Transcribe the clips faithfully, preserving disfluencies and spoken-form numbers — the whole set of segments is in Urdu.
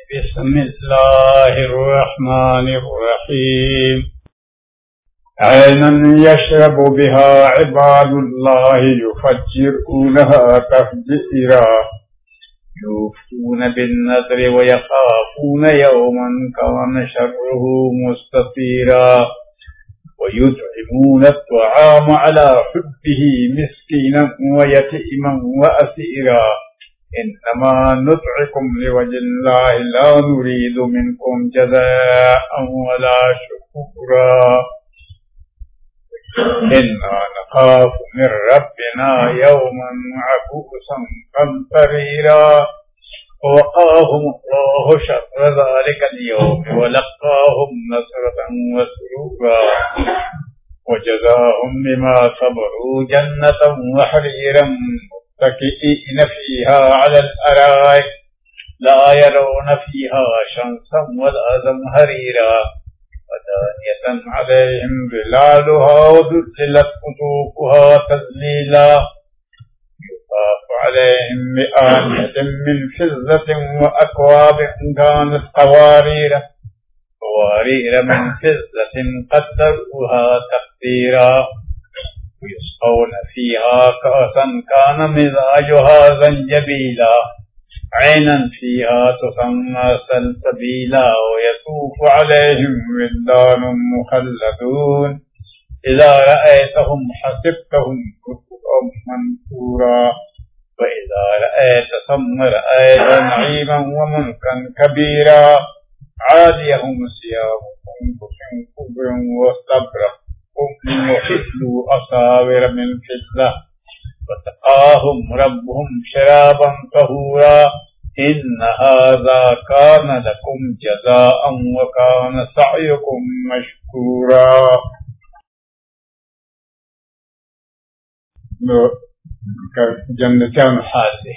बिस्मिल्लाहिर रहमानिर रहीम। ऐनन यशरबु बिहा इबादुल्लाहि युफज्जिरूनहा तफजीरा यूफून बिन्नज़्रि व यख़ाफ़ून यौमन कान शर्रुहु मुस्ततीरा व युत्इमून अत्तआम अला हुब्बिहि मिस्कीनन व यतीमन व असीरा इन्नमा नुत्इमुकुम लिवज्हिल्लाहि ला नुरीदु मिनकुम जज़ाअन वला शुकूरा इन्ना नख़ाफ़ु मिन रब्बिना यौमन अबूसन क़मतरीरा ववक़ाहुमुल्लाहु शर्रा ज़ालिकल यौमि व लक़ाहुम नस्रतन व सुरूरा वजज़ाहुम बिमा सबरू जन्नतन व हरीरन मुत्तकिईन फ़ीहा अलल अराइक ला यरौन फ़ीहा शम्सन वला ज़महरीरा वदानियतन अलैहिम ज़िलालुहा वज़ुल्लिलत क़ुतूफ़ुहा तज़लीला युताफ़ु अलैहिम बिआनियतिन मिन फ़िज़्ज़तिन व अक्वाबिन कानत क़वारीरा क़वारीरा मिन फ़िज़्ज़तिन क़द्दरूहा तक़दीरा युस्क़ौन फ़ीहा कअसन कान मिज़ाजुहा ज़ंजबीला ऐनन फ़ीहा तुसम्मा सलसबीला व यतूफ़ु अलैहिम विल्दानुम मुख़ल्लदून इज़ा रअयतहुम हसिबतहुम लुअ्लुअन मंसूरा व इज़ा रअयत थम्मा रअयत नईमन व मुल्कन कबीरा आलियहुम सियाबुहुम ख़ुद्रुन व इस्तबरक़ुन व हिल्लू असाविर मिन फ़िज़्ज़ा वसक़ाहुम रब्बुहुम शराबन तहूरा इन्न हाज़ा कान लकुम जज़ाअन व कान सअयुकुम मशकूरा। जन्नतियान हाल दे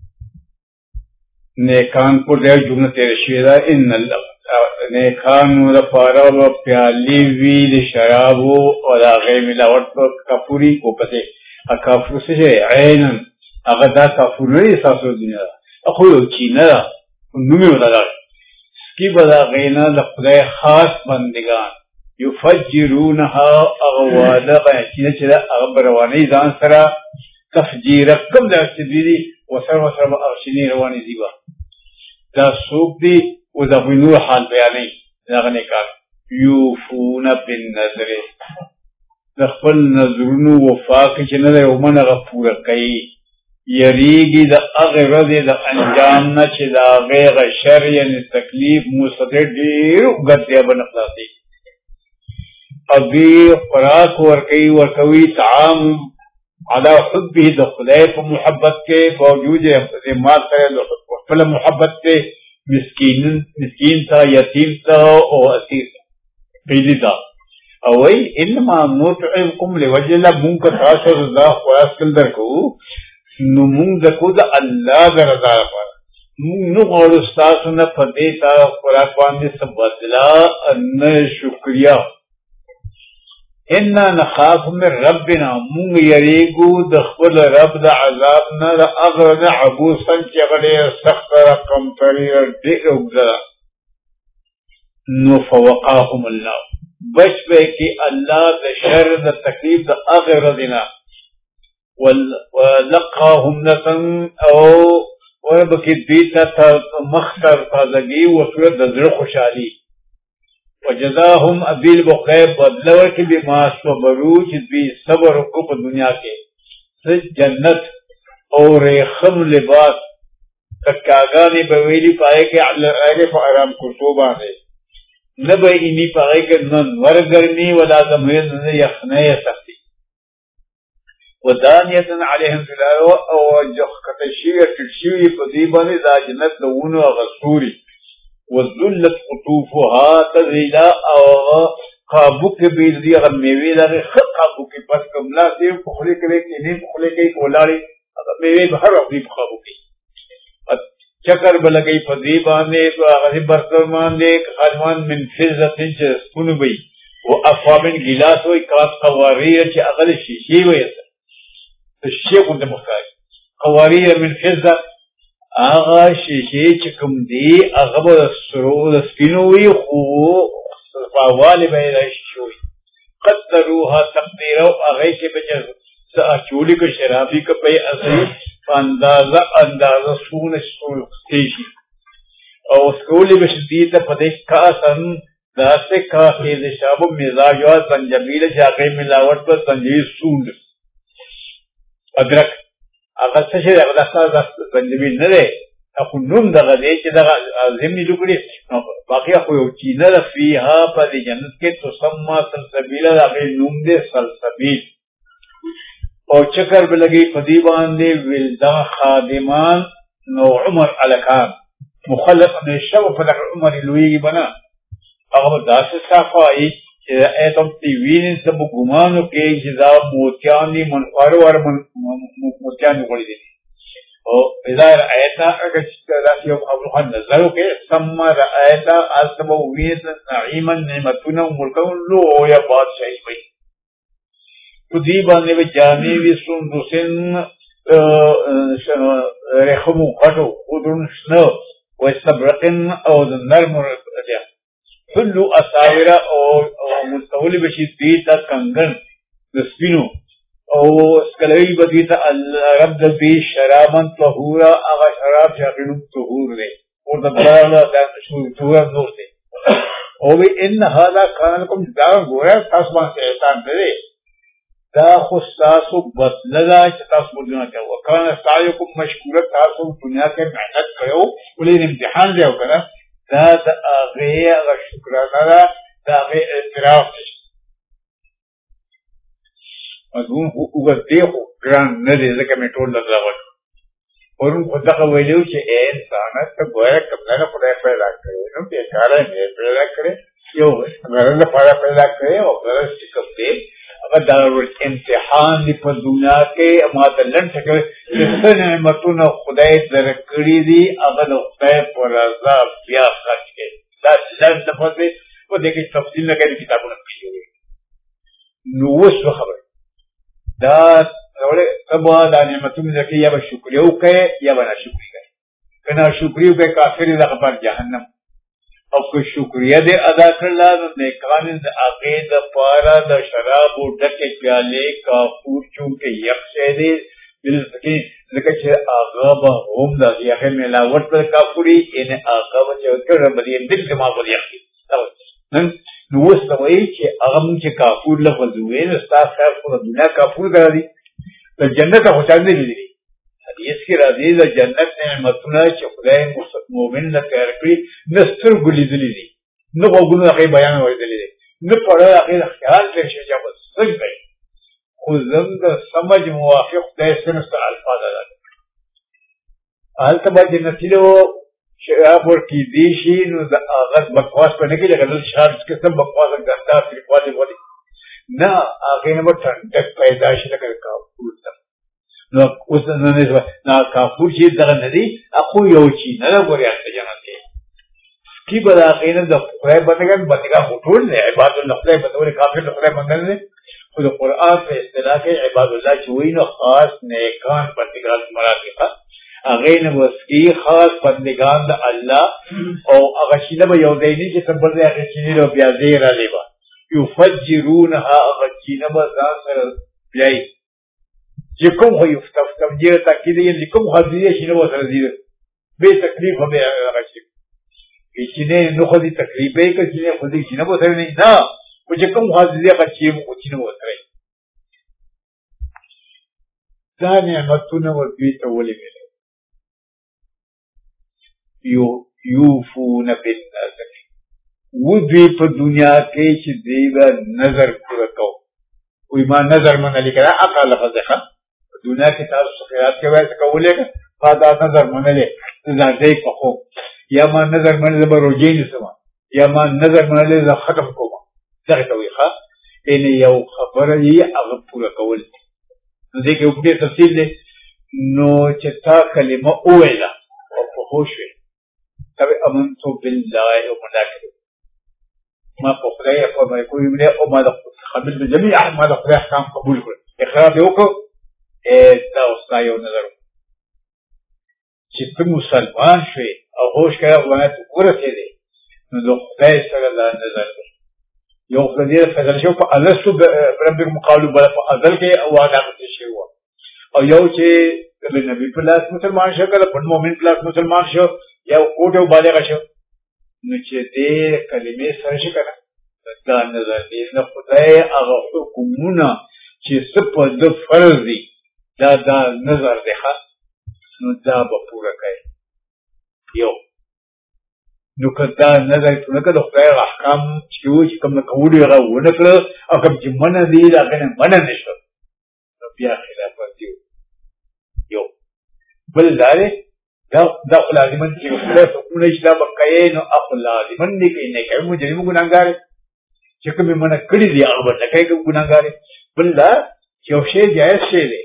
नेकान को दे जुमला तेरे शेरा इन नेकान व पारा व प्याली वील शराबो और आगे मिलावट कपूरी को पते अकाफु से ऐनन अगदा काफुर नहीं सासो दुनिया अखोलो चीना नुमी बदला की बदा गैना लखुदाय खास बंदिगान युफज्जिरूनहा अगवाला चीना चला अगबरवानी जान सरा तफजीर कम दा सिदीरी वसर वसर अरशिनी रवानी दीवा दा सूक दी उदा नूर हाल बयानी लगने का यूफून बिन नज़रे दखल नजरुनु वफा के चने उमन गफूर कई यरीगी द अगरद द अंजाम न चिदा गैर शर यानी तकलीफ मुसदे ढेर गद्या बनफलाती अभी खुराक वर कई वर कवी ताम अला हुब्बी द खुदाए पर मोहब्बत के बावजूद माल करे फल मोहब्बत के मिस्कीन मिस्कीन था यतीम था और असीर पहली था अवई इनमा नुत्इमुकुम लिवज्हिल्लाह मुंग का तासर रज़ा ख्वास कल्दर को नुमुंग दको द अल्लाह द रज़ा पर नु और उस्ताद न फदेता खुराक पाने सब बदला अन्न शुक्रिया इन्ना नखाफ में रब्बिना मुंग यरीगु दखल रब द अज़ाब न द अगरद अबूसन चगड़े सख्त रकम तरीर डेर उगजरा नु फवक़ाहुम अल्लाह बच पे कि अल्लाह द शर द तकलीफ द आखिर दिना वलक़ाहुम नसन औ वरब की बीता था मख्तर ताज़गी व सूरत दज़र खुशाली वजज़ाहुम अबील बख़ैर बदलवर की बिमास व बरूज भी सबर को दुनिया के से जन्नत और रेखम लिबास तकागानी बवेली पाए के अल्लाह आराम कुर्तोबा ने न इन्हीं पाए के नर गर्मी वला जमहर न यखने सकती वदानियतन अलैहिम ज़िलालुहा और जो कतशी टिटशी पदीबानी दाजनत लऊन व गसूरी वज़ुल्लत क़ुतूफ़ुहा तज़लीला और काबू के बीज दिया अगर मेवे लगे खत काबू के पास कमला से खुले करे के नहीं खुले के कोलाड़ी अगर मेवे हर अपनी काबू की चक्कर बलगई फदीबाने तो आगे बरतमान दे खानवान मिन फिज़्ज़तिन सुन बई वो अफ़वाबिन गिलास हुई कास क़वारीर चे अगल शीशी हुई तो शेख उनसे मुख्तार क़वारीर मिन फिज़्ज़ा هغه شیشې چې کوم دي هغه به سرو د سپینو وي خو صفاوالی به یې راشي وي قدروها تقدیرا هغې کې به چې اچولي که شرابي که به یې اصلي په اندازه اندازه څونه څښلی شي او څکولی به شي دې ته په دې کاسن داسې کاسې د شابو مزاج او زنجبیل چې هغې ملاوټ په زنجبیل سوند ادرک هغه څه شي هغه داسې زنجبیل نه دی خو نوم دغه دی چې دغه ضمني لوکړي باقي خو یو چینه ده فیها په دې جنت کې تسمى سلسبیله د هغې نوم دی سلسبیل او چکر به لګي په دې باندې ولدان خادمان نو عمر الکان مخلق همیشه په دغه عمر لویږي به نه هغه به داسې صفایي چې ایتم تی وینې څه به ګمانو کې چې دا موتیان دي منفاره واره موتیان دي غوړي دي او اذا رأيت اگر داسې یو خبره نظر وکړې ثم رأيت هلته به ووینې نعیما نعمتونه او ملکونه لویه بادشاهي وي په دې باندې به جامې وي سندوسن رخمو غټو خودرون شنه واستبرقن او د نرمو حلو اساوره او مستولی بشي دوی ته کنګن د سپینو او اسکلوی به دوی ته رب د دوی شرابا طهورا هغه شراب چې هغې نوم طهور دی ورته بله طهور نور دی او وی ان هذا کان لکم دا ګوره تاسو باندې احسان دی دا خو ستاسو بدله ده چې تاسو په دنیا کې وکړه سعیکم مشکوره تاسو دنیا کې محنت کړو ولې امتحان دی او کنه دا د هغې هغه شکرانه ده د هغې اعتراف دی مضمون خو اوږد دی خو ګران نه دی ځکه مې ټول درته راغلی پرون خو دغه ویلي وو چې ای انسانه ته ګوره کومه نه خدای پیدا کړې نو بېکاره مې پیدا کړې یو غرض لپاره پیدا کړې او غرض چې کوم دی هغه دا امتحان دی په دنیا کې ما ته لنډ ټکوي چې څه نعمتونه خدای درکړي دي هغه د خدای په رضا بیا خرج کړي دا لنډ لفظ دی په دې کې تفصیل نه کوي کتابونه پکې دي نو اوس خبره دا ولې سبا دا نعمتونه درکړي یا به شکریه وکړي یا به ناشکري کوي که ناشکري وکړي کافر دی دغه پر جهنم او که شکریه دې ادا کړله نو نیکان د هغې دپاره د شرابو ډکې پیالې کافور چونکې یخ شی دی ځکه چې هغه به هم د یخې ملاوټ پر کافوري یعنې هغه به چې کړه به دې دل دماغ ور یخ وي نو اوس ته وایي چې هغه مونږ چې کافور لفظ وویل نو ستا خیر خو د دنیا کافور کړه دي د جنت خو چا نه لیدلي حدیث کې راځي د جنت نعمتونه چې خدای مؤمن له تیار کړي نه سترګو لیدلي دي نه غوږونو هغې بیان اورېدلی دی نه پړه هغې د خیال تېر شوي چې به څنګه وي خو زموږ د سمج موافق خدای صرف څه الفاظ ادا کړي هلته به جنتي له شراب ورکېدی شي نو د هغه بکواس به نه کوي لکه دلته شراب چې سم بکواس ګنده تریخوالی ولي نه هغې نه به ټنډک پیدا شي لکه د کافور ته نو اوس نه کافور چې دغه نه دی خو یو چینه ده ګورې هلته جنت کې سکي به د هغې نه د خدای بندګان بندګان خو ټول دی عباد الله خدای بندولې کافر د خدای بندګان دی خو د قرآن په اصطلاح کې عباد الله چې وایي نو خاص نیکان بندګان مراد دي هغې نه به سکي خاص بندګان د الله او هغه چینه به یو ځای نه چې څه بل ځای هغې چینې به بیا ځای رالی به یفجرونها هغه چینه به ځان سره بیایي چې کوم خو تفجیر تاکید یې کوم خاصیت شي نو سره دی به تکلیف به هغه شي چې نه نو خو دې تکلیف به کې چې نه خو دې چې نه به سره نه نه او چې کوم خاصیت هغه چې مو چې نو سره دا نعمتونه ورته ته ولې ویل یو یوفون بالنذر و دوی په دنیا کې چې دوی به نظر پوره کوو وی ما نظر منلی که دا اقا لفظ ده دنیا کې تاسو خیرات کې وایي څه کولی که ما دا نظر منلی ځان دی په خوب یا ما نظر منلی زه به روجې نیسم یا ما نظر منلی زه ختم کوم دغې ته وایي ښه یعنې یو خبره یې هغه پوره کول نو دې کې یو ډېر تفصیل دی نو چې تا کلمه وویله او په هوښ وې ته وې امنتو بالله وملائکته ما په خدای فرمایي کوی او ما د قبل جميع ما د خدای احکام قبول کړ اقرار دې وکړو دا اوس دا یو نظر چې ته مسلمان شوې او هوش کړه ونه ته ورسېدې نو د خدای سره دا نظر دی یو خدای فضل شو په الستو بربکم قالوا بل په ازل کې او واده کوي شی و او یو چې د نبی په لاس مسلمان شو کله په مؤمن په لاس مسلمان شو یو کوټو بالغ شو نو چې دې کلمې سره شي کنه دا نظر دی نو خدای هغه حکمونه چې څه په د فرض دي دا دا نظر دی ښه نو دا به پوره کوي یو نو که دا نظر پوره کړه د خدای احکام چې وو چې کوم کوډي هغه ونه کړه او کوم چې منع دي دا کنه منع نشو نو بیا خلاف ورته یو بل داره دا دا لازمن چې خدای حکم نشي دا بقای نو اخو لازمن دي کې نه کوي مجرم ګناګار چې کوم منع کړی دی هغه نه کوي ګناګار بل دا یو شی جایز شی دی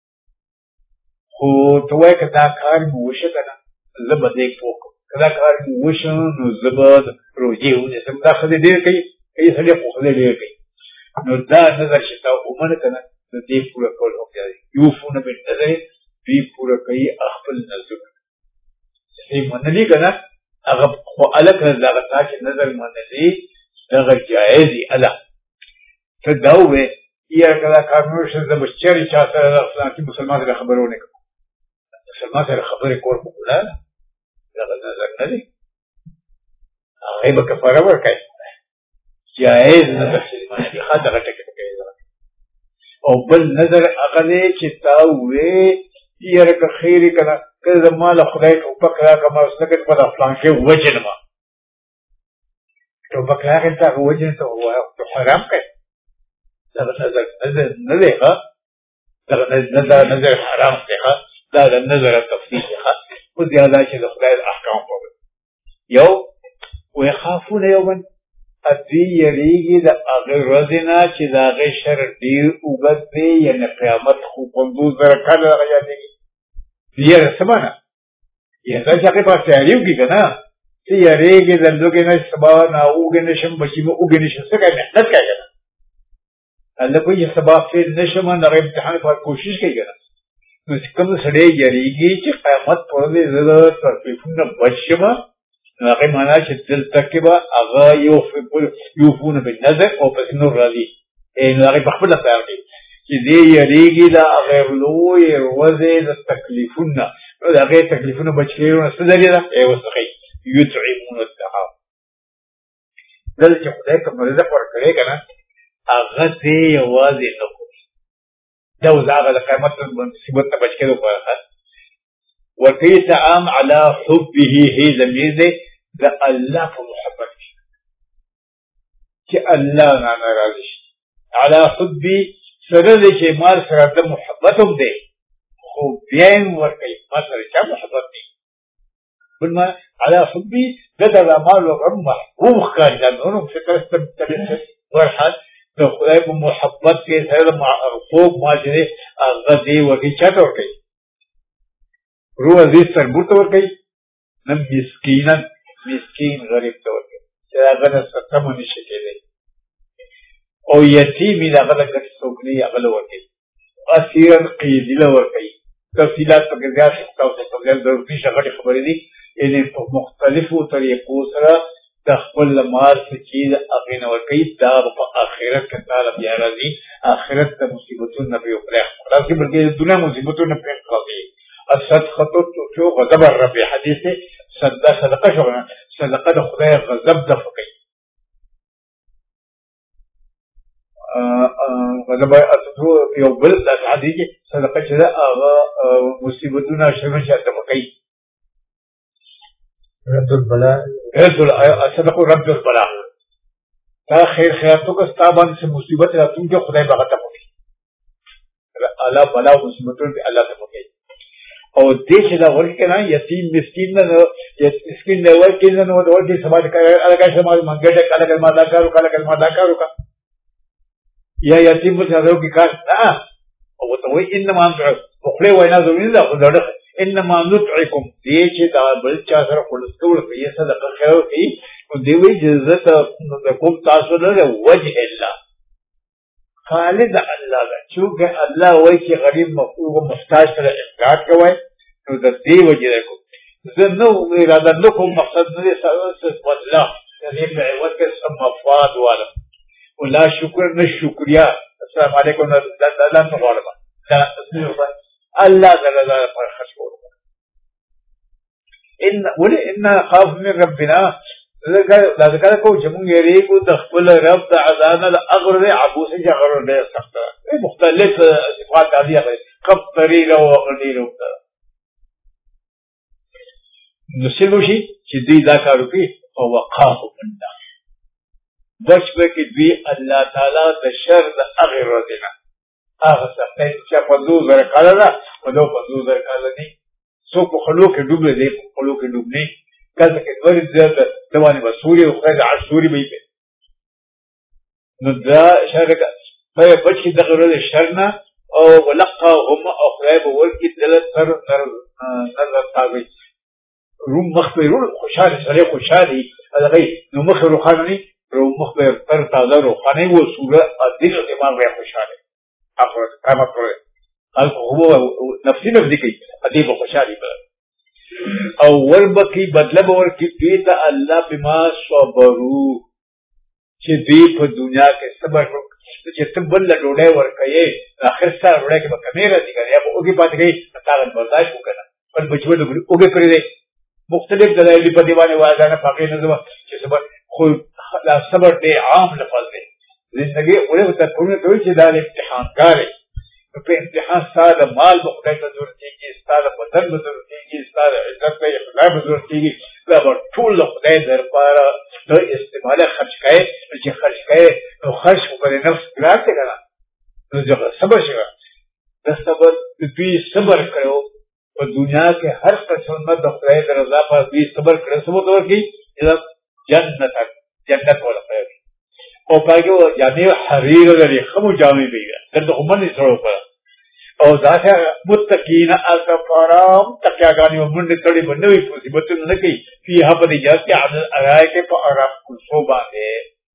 خو ته وایې که دا کار مې وشه که نه زه به دې پوه کړم که دا کار مې وشه نو زه به روژې ونیسم دا ښځې ډېر کوي کوي سړی خو ښځې ډېر کوي نو دا نظر چې تا ومنه که نه د دې پوره کول روغتیا دی یوفونه بالنظر دوی پوره کوي خپل نظرونه چې دوی منلي که نه هغه خو هلکه دغه تا چې نظر منلي دغه جایز دي هله ته دا ووایې یا که دا کار مې وشه زه به چېرې چا سره د فلانکي مسلمان سره خبرې ونه کړم مسلمان سره خبرې کول خو ګناه ده دغه نظر نه دی هغې به کفاره ورکوي جایز نظر چې منلي ښه دغه ټکي ټکي او بل نظر هغه دی چې تا ووایې یاره که خیر یې که نه که زما له خدای ټوپک راکړه ما اوس نه کوي په دا فلانکۍ وجنمه ټوپک راغی ته هغه وجنې ته ووایه حرام کوي دغه نظر نظر نه دی ښه دغه نظر حرام دی ښه دا د نظر تفصیل دی ښه خو زیاده چې د خدای د احکام په یو ویخافونه یوما دوی یریږي د هغې ورځې نه چې د هغې شر ډېر اوږد دی یعنې قیامت خو پنځوس زره کاله هغه یادېږي یره څه معنه یعنې دا چې هغې په تیاري وکړي که نه ته یریږي د لوږې نه سبا نه اوږې نه شم بچي مې اوږې نه شم څه کوي محنت کوي که نه الله کوئی یہ سبا فیر نشم هغه امتحان پر کوشش کوي که نه نو چې کوم سړی یریږي چې قیامت پر دې زه تکلیفونه بچ شم نو هغې معنا چې دلته کې به هغه یوفونه بالنظر او پسې نور راځي نو هغې په خپله تیار کوي چې دې یریږي د هغې لویې ورځې د تکلیفونه نو د هغې تکلیفونه بچ کېدونه څه ذریعه ده ای اوس ښایي یطعمون الطعام دلته چې خدای کوم رزق ورکړی که نه هغه دې یوازې نه کوي دا اوس هغه د قیامت مصیبت نه بچ کېدو لپاره ورکوي طعام علی حبه هی ضمیر دی د الله په محبت کې چې الله نه ناراضه شي علی حبي سره دی چې مال سره د محبت هم دی خو بیا یې ورکوي ما سره چا محبت دی بل ما علی حبي دته د اعمالو هم محبوب ښکاري دا نورو فکر ورحال د خدای په محبت کې سره خوب ما چې دی هغه دی ورکوي چا ته ورکوي رو عزیز تربور ته ورکوي نه مسکینا مسکین غریب ته ورکوي چې هغه نه ستمه نشي کېدی او یتیم یې د هغه د ګټې څوک نه وي هغه له ورکوي اسیرا قیدي له ورکوي تفصیلات پکې زیات تاسو ته ډېر ضروري غټې خبرې دي یعنې په مختلفو طریقو سره د خپل مال څه چیز هغې نه ورکوي دا په آخرت کې تعالی بیا راځي آخرت ته مصیبتونه پرې وکړي خلاصې بلکې د دنیا مصیبتونه پرې خلاصوي الصدقه تطفئ غضب الرب حدیث صدقه صدقه شو صدقه د خدای غضب دفع کوي غضب یو بل د حدیث صدقه چې هغه مصیبتونه شرمن شي دفع کوي رد البلاء رد صدقه رد البلاء دا خیر خیراتو کا ستابان سے مصیبت راتون جو خدای بغا دفع کوي الله بلا مصیبتونه په الله دفع کوي او دې چې دا ورکه نه یتیم مسکین نه مسکین نه ورکه نه نو ورکه سماج کوي الګا سماج منګه کله کله ما دا کارو کله کله ما دا کارو کا یا یتیم په ځای کې کار نه او ته وای انما خپل وینا زمين دا خدای انما نطعكم دې چې دا بل چا سره خلصول کوي صدقه خیر کوي او دی وی عزت کوم تاسو نه وجه الله خالد الله دا چونکه الله وای چې غریب مفقود محتاج سره افراط کوي نو د دې وجه کو زنو اراده نو کوم مقصد نه څه بدلا دې په عوض کې سم مفاد واله ولا شکر نه شکریا السلام علیکم دا دا نه غواړم دا الله تعالی پر خشوع ان ولي ان خاف من ربنا دا ذکر کو چې موږ یریږو د خپل رب د عذاب نه اغر عبوس جغر له سخت مختلف صفات عادیه ده کب طریقه او غنیره نو سلو شي چې دوی دا کار وکړي او وقاف منه بچ به کې دوی الله تعالی د شر د هغې ورځې نه هغه سختۍ چې په دوه زره کاله ده په دوه په دوه زره کاله دي څوک په خلو کې ډوب دی په خلو کې ډوب نه کله کې دوی زیاته دوانې به سوري او خرج عاشوري به وي نو دا شر په بچ کې دغه ورځې شر نه او ولقاهم او خدای به ورکړي دله تر نظر تاوي روم مخبرون خوشحال سره خوشحالي هغه نو مخ روحاني روم مخبر تر تازه روحاني و سوره دل دماغ به خوشحالي اخر قامت پر هو نفسي نفسي کوي ادي به خوشحالي او وربکی بدله ورکی پیتا الله بما صبروا چې دې په دنیا کې صبر چې تبل ډوډۍ ورکړي اخر سره ډوډۍ کې به کمیره دي یا به اوګي پات گئی تاغت برداشت وکړه پر بچو د اوګي کړی مختلف دلایل په دیوانه وازانه فقې نه زما چې صبر خو لا صبر دې عام لفظ دی زندگی اوله ته کومه ته چې دا امتحان کاری په امتحان ساده مال په خدای ته ضرورت کیږي ساده بدن په ضرورت کیږي ساده عزت په خدای په ضرورت کیږي دا به ټول خدای درپاره د استعمال خرج کړي چې خرج کړي نو خرج په نفس ګرځي کنه نو ځکه صبر شي دا صبر دې صبر کړو په دنیا کې هر قسم د خدای د رضا په دې صبر کړو سمو ته ورکی جنت جنت ولا خیر او پاګو یعنی حریر لري خمو جامې بیګه دغه همني سره په او ذاته متقین الکفارام تکیاګانی ومنډ کړي باندې مصیبت نه کوي فيها په دې ځکه عدل ارای کې په آرام کو باندې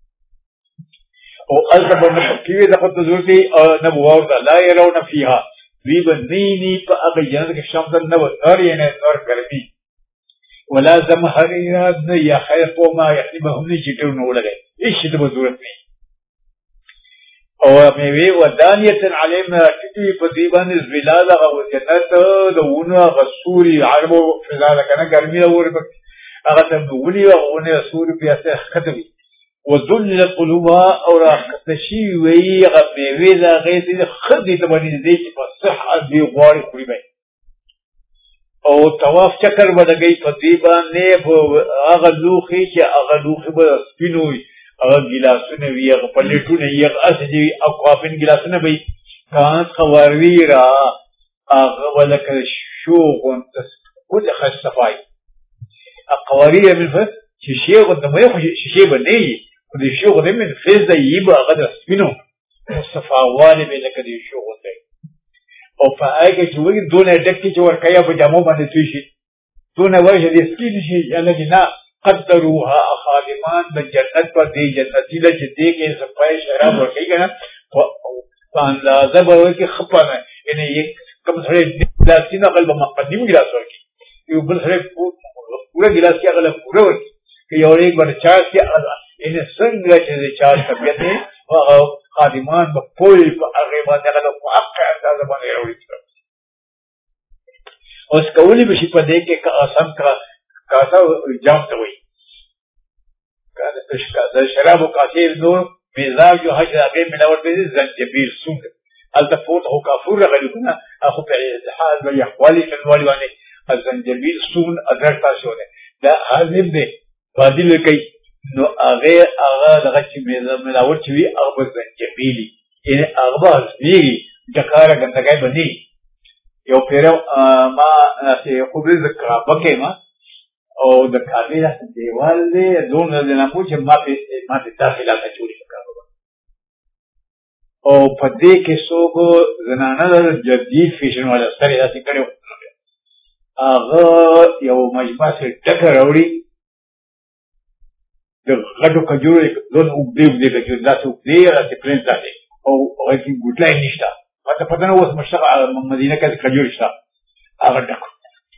او الکبر نه کیږي دغه ضرورتي او نبوات لا يرون فيها وی بنینی په هغه جنت کې شمس نه وري نه نور ګرمي ولا زمهريرا نه یا خیر په ما يحبهم نه چټو نه ولګي هیڅ د ضرورت نه او مې وی ودانیه علم کتي په دی باندې زلال او جنت دونه غسوري عربو فزاله کنه ګرمي اور هغه ته ولي او نه سوري په اسه ختمي وذل قلوبها او راختشي وی غمي وی لا غيث خدي ته باندې دې چې په صحه دی غواړي خوري به او طواف چکر بدګي په دی باندې هغه لوخي چې هغه لوخي به سپینوي هغه ګلاسونه وی هغه پلیټونه یې هغه اسدي او کافین ګلاسونه به کان خوروي را هغه ولکه شوغون کله خاص صفای اقواريه من فس شيء قدامه شيء بني ودي شو قدام من فيز يبقى غدا سبينو صفاوالي بلك دي شو قدام او فايك جوي دون دكي جوار كيا بجامو باندې توشي دون وجه دي سكين شي يعني نا قدروها خادمان بجنت پر دي جنتي له جدي کې صفای شراب ورکي کنه اندازه به کې خپانه یعنی یک کم سره داسینه قلب مقدم ګلاس ورکي یو بل سره پورا ګلاس کې هغه پورا ورکي که یو ایک بار چاش کې ان څنګه چې چاش طبيعت او خادمان په پوي په هغه باندې هغه په حق اندازه باندې وروړي اوس کولی به شي په دې کې قسم کا کاسا جام ته وي کله تشکا د شراب او کثیر نور مزاج جو حج هغه ملاوت دي زنجبیل سوق التفوت هو کافور غلیونه اخو په حال به يحوالي في الوالي باندې الزنجبیل سون اثر تاسو نه دا حاضر دي فاضل کوي نو هغه هغه دغه چې ملاوت وي هغه زنجبیلی یعنی هغه بازي دکاره ګندګای باندې یو پیرو ما چې خو به ذکر وکې ما او د کابل دیوال دې دون نه نه مو چې ما په ما د داخله ته جوړی وکړو او په دې کې څوک زنانه د جدید فیشن والا سره داسې کړو هغه یو مجمع سره ټکر وړي د غټو کجوري دون وګړي دې کجوري داسې وګړي راځي پرنټ داسې او هغه کې ګټلای نشته ماته پته نه اوس مشتاق مدینه کې کجوري شته هغه ټکو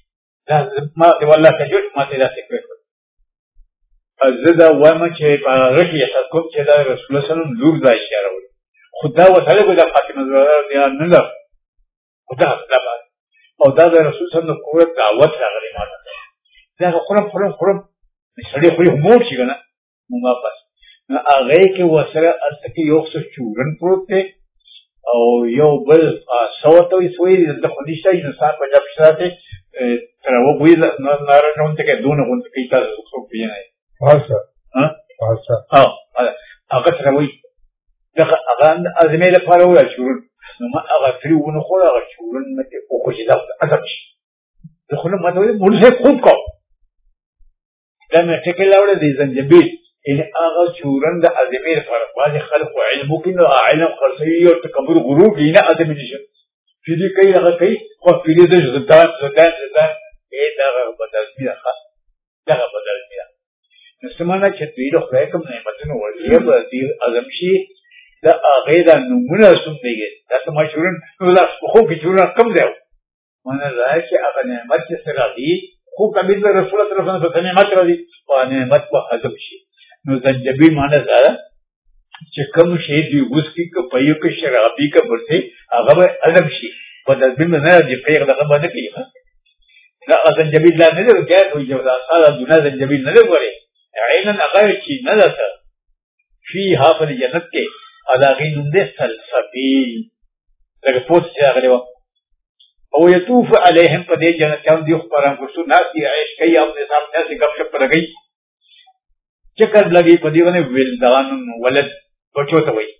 ما دی والله تجوید ما ته داسې کړی زه دا وایم چې په هغه کې احساس کوم چې دا رسول الله صلی الله علیه وسلم لور دا اشاره وي خو دا وسله کو دا فاطمه زهرا بیا نه ده خدا دا او دا د رسول صلی الله علیه وسلم کومه دعوت راغلی ما ته دا خورم خورم خورم سړی خو یې مور شي کنه نو ما بس هغه کې وسره الته یو څه چورن پروت دی او یو بل صوت وي سوي د خديشته انسان په جاب شراته تر و بوی نه نه ته کې دونه غونډه کې تاسو څو پیژنئ خاصه ها خاصه اه هغه تر وي دغه هغه ازمه لپاره وای چورن نو ما هغه تریونه خو هغه چورن مته او خو چې دا ادب شي دخل ما ته مونږه خوب کو دا مې ټکل لاوړې دي زنجبیل ان هغه چورن د ازمه لپاره باندې خلق علم وکړي علم خرڅي او تکبر غرور کینه ادم نشي چې دې کوي هغه کوي خو په دې د زدان زدان زدان اې دا بدل دي ښه دا بدل دي نو سمانه چې دوی له خدای کوم نعمتونو ورته به دې اعظم شي دا هغه د نمونه سم دیږي دا ته مشورن نو لا خو کې چورن کم دی مانه راځي هغه نعمت چې سره دی خو کبي د رسول الله صلی الله علیه وسلم نعمت راځي او نعمت په اعظم شي نو زنجبیل مانه زړه چې کوم شی دی اوس کې کپایو کې شرابي کا ورته هغه به اعظم شي په دې نه دی پیغ دغه باندې کوي دا زنجبیل نه دی ورته وي جو دا ساده دونه زنجبیل نه دی وره عینا هغه چې نه ده فيها په جنت کې علاقه نوم سلسبیل لکه پوت چې هغه و او یطوف علیهم په دې جنتیان دی خبران ورسو ناس یې عيش کوي او دې سره ناس غپ شپ لګي چکر لګي په دې باندې ولدان ولد بچو ته وي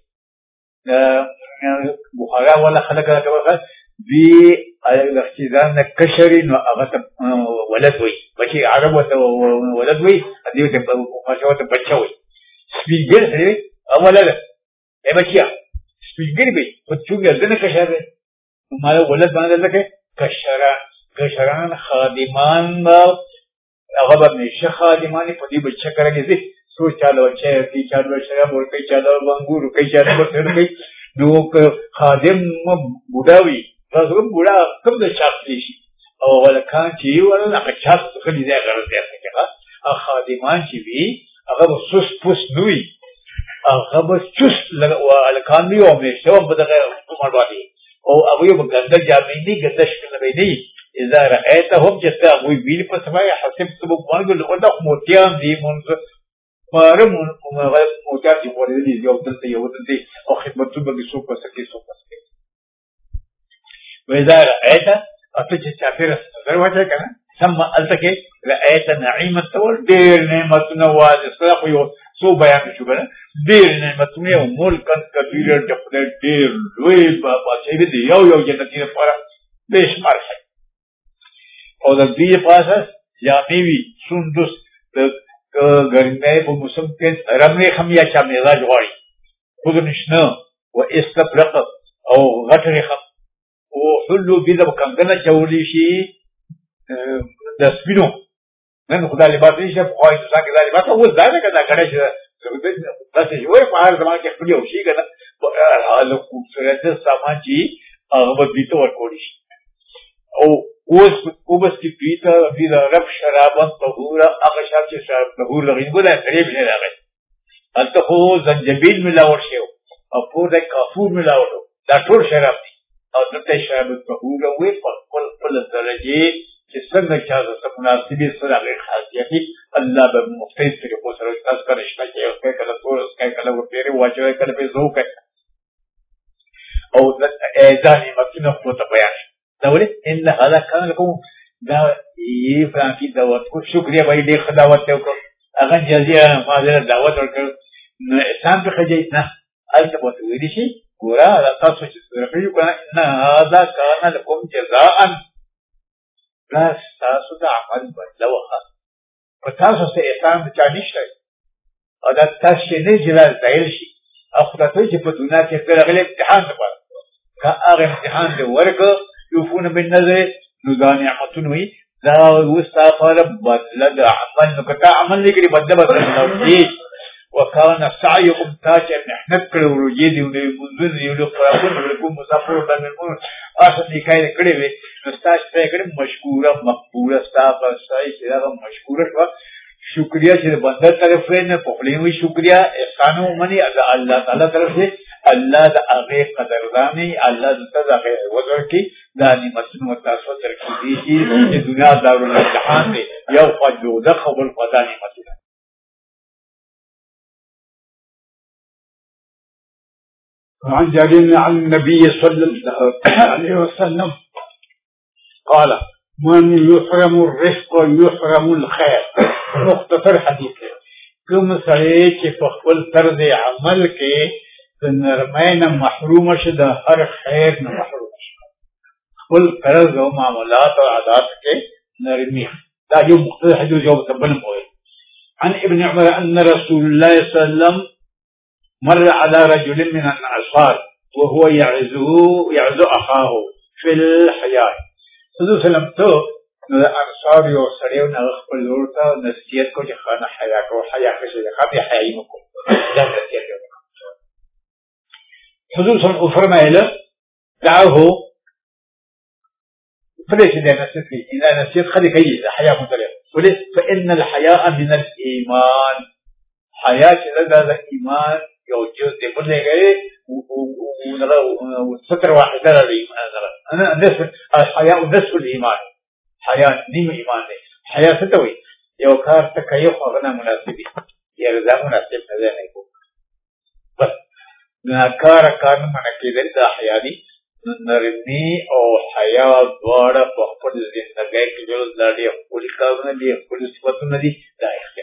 بخارا ولا خلک راغله دی الاختزان کشری نو هغه ولد وي بچي عرب وته ولد وي دې ته بچو ته بچو وي سپیګر سره اوله اے بچیا سپیګر به په څنګه دنه کشره مال ولد باندې لکه کشرا کشران خادمان هغه باندې خادمان په دې بچا کرګي سو چالو چې کی چالو شراب ور کوي چالو وانګور کوي چالو ور کوي نو خادم بوډاوي تاسو بوډا کوم د شاپلی شي او ولکان چې ورن هغه چاپ خلی ځای غرض دی هغه خادمان چې وی هغه سوس پوس نوي هغه به چوس ولکان دی او به شو په دغه کومه باندې او هغه یو ګندل جامې دي ګندش کړي دی اذا رايتهم جتا وی ویل په سمای حسب سبب باندې له دا موتیان دی مونږ مارم موږ موتیان دی ورته دی یو دلته یو دلته او خدمتونه به څو پس کې څو پس کې واذا رايت اته چې چافر سره وځه کنه ثم التکه رايت نعيم التول ډېر نعمتونه واځه سره یو سو بیان شو کنه ډېر نعمتونه او ملک کبیر ډېر لوی بابا چې دی یو یو جنتی لپاره بشمار شي او د دې پاسه یامي سندس ګرمه په موسم کې رمې خمیا چې مزاج غواړي خود نشنه او استفرق او غټه خم او حلو دې د کنګنه چولې شي د سپینو نن خدای لباس نشي په خوای ځکه دا لباس او ځای کده کړه چې تاسو جوړ په هر زمان کې خپل یو شي کنه حال خوبصورت سماجی هغه دې ته ورکوړي او اوس اوبس کی پیتا دې رب شرابن طهورا هغه شراب چې شراب طهور لغین ګوره قریب نه راغی البته خو زنجبیل ملاور شو او پوره کافور ملاور دا ټول شراب دي او دته شراب طهور وې په خپل خپل درجه چې څنګه چا زه مناسبې سره غیر خاصیتي الله به مختلف طریقو سره تاسو کرشته چې یو کله ټول کله ورته واچوي کله به زو کوي او اذاني مکینه په تو بیان دولت ان هذا كان لكم دا ای فرانکی دعوت کو شکریہ بھائی دې خداوت ته کو هغه جزیه ما دې دعوت ورکړ نو احسان به خجې نه البته په ویل شي ګورا تاسو چې سره کوي کنه ان هذا كان لكم جزاء بس تاسو د عمل بدلوه په تاسو سره احسان چا نشته او دا تاسو نه جلال ځای شي اخو ته چې په دنیا کې غلغله امتحان لپاره کا هغه امتحان دې ورکړ يوفون بالنذر نذا نعمتون وي ذا واستغفر بدل عمل نو کتا عمل لګري بدل بدل شي وكان سعيكم تاجر محنت کړو ورجې دی ولې منځ دی ولې قرآن ولکم مسافر باندې اصل نکای کړي وي نو تاسو ته کړي مشکوره مقبوله تاسو سای چې دا مشکوره شو شکریا چې بنده طرف نه په خلیوي شکریا احسان ومني الله تعالی طرف سے الله د هغه قدرداني الله د تزغه وګړ کی دا نعمتونو تاسو ترکې دي چې دنیا دارو امتحان دی یو فجو د خبر قضا نعمت عن جابر عن النبي صلى الله عليه وسلم قال من يحرم الرزق يحرم الخير مختصر حدیث ہے کوم سړی چې په خپل طرز عمل کې د نرمۍ نه محروم شه د هر خیر نه محروم شه خپل طرز او معاملات او عادات کې نرمي دا یو مختصر حدیث یو تبن موي عن ابن عمر ان رسول الله صلى الله عليه وسلم مر على رجل من الأنصار وهو يعزو يعزو أخاه في الحياة صلى الله عليه وسلم تو الأنصار يوصلون نغفل لورتا نسيت كو جخانا حياك وحياة كشي خابي حيائمكم لا نسيت يوم صلى الله عليه وسلم فرمى له دعوه فليش إذا نسيت فيه إذا نسيت خلي كيس حياة مطلق وليس فإن الحياة من الإيمان حياة لدى الإيمان یو جز دی بلے گئے ستر واحدہ الایمان انا نصف الحیاء نصف الایمان حیاء نیم ایمان دی حیاء ستوئی یو کار تکیف اغنا مناسبی یا رضا مناسب نظر نہیں کو بس ناکار کار منکی دل دا حیاء دی نرمی او حیاء دوارا بخبر زندگی کی جو لڑی اپولی کارنا دی اپولی صفتو ندی دا